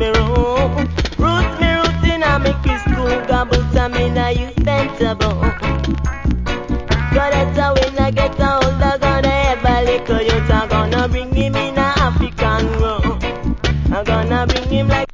me root in a me crystal gobble, I mean a you sensible. God that's how when I get older, gonna have a little youth, I'm gonna bring him in a African room. I'm gonna bring him like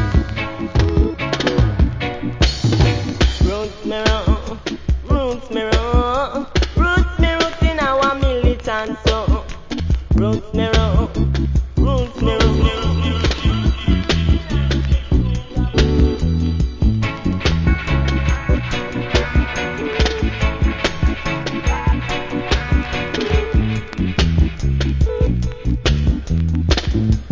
roots me